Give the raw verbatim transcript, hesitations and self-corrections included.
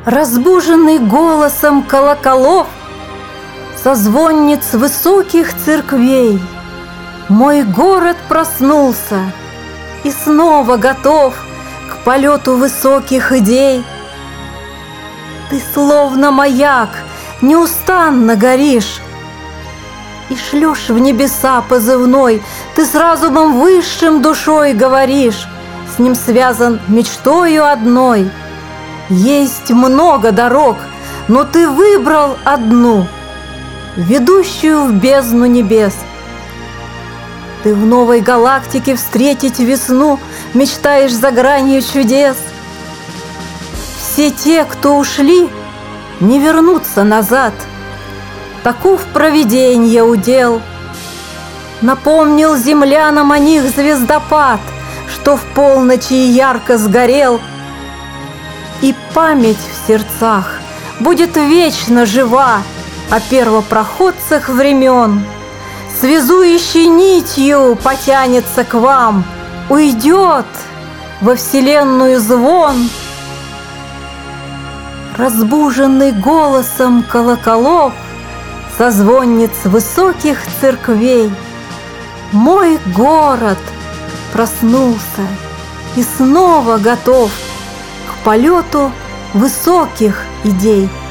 Разбуженный голосом колоколов, созвонниц высоких церквей, мой город проснулся и снова готов к полету высоких идей. Ты словно маяк неустанно горишь и шлешь в небеса позывной. Ты с разумом высшим душой говоришь, с ним связан мечтою одной. Есть много дорог, но ты выбрал одну, ведущую в бездну небес. Ты в новой галактике встретить весну мечтаешь за гранью чудес. Все те, кто ушли, не вернутся назад. Таков провиденье удел. Напомнил землянам о них звездопад, что в полночи ярко сгорел. И память в сердцах будет вечно жива о первопроходцах времен. Связующей нитью потянется к вам, уйдет во вселенную звон. Разбуженный голосом колоколов, созвонниц высоких церквей, мой город проснулся и снова готов к полету высоких идей.